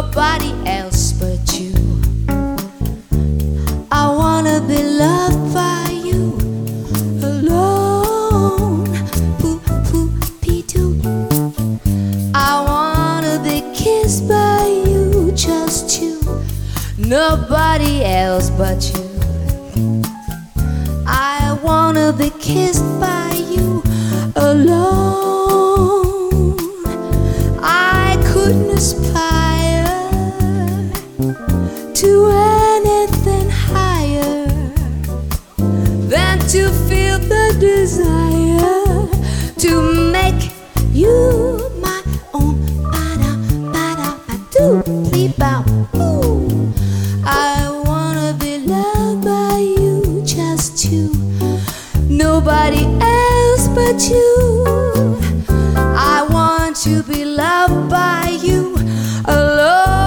nobody else but you. I wanna be loved by you alone. Ooh, ooh, be-doo. I wanna be kissed by you, just you, nobody else but you. I wanna be kissed by you alone. I couldn't aspire to anything higher than to feel the desire to make you my own. Ba-da, ba-da, ba-doo, beep-bow. Ooh. I wanna be loved by you, just you, nobody else but you. I want to be loved by you alone.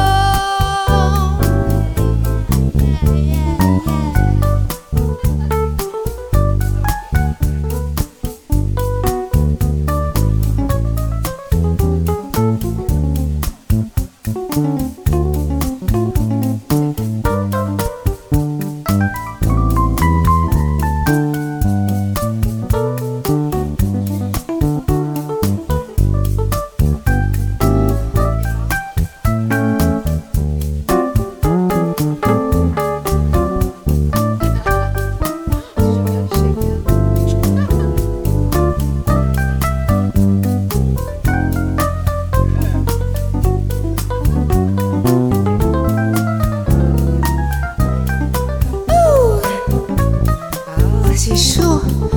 C'est chaud.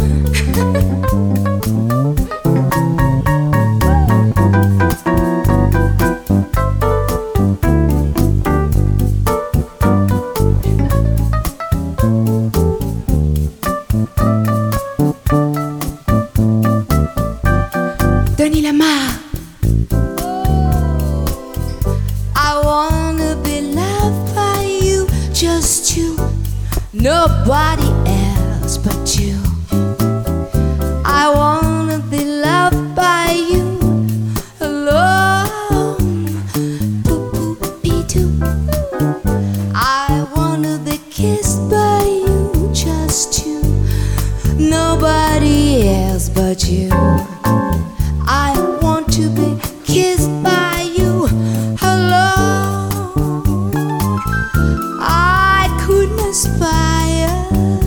Denis Lamar. I wanna be loved by you, just you, nobody else but you. I wanna be loved by you alone. Be-doo. I wanna be kissed by you, just you, nobody else but you. I want to be kissed by you alone. I couldn't aspire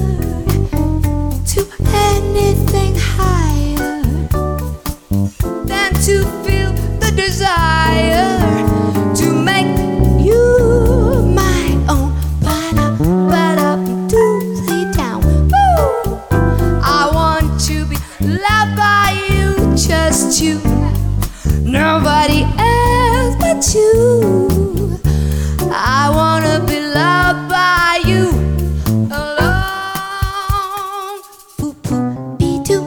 to anything higher than to feel the desire to make you my own. Ba-da, ba-da, do play down. Woo! I want to be loved by you, just you, nobody else but you. I wanna be loved by you alone. Be-doo.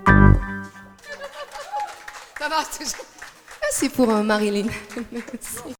Ça va, c'est pour Marilyn. Merci.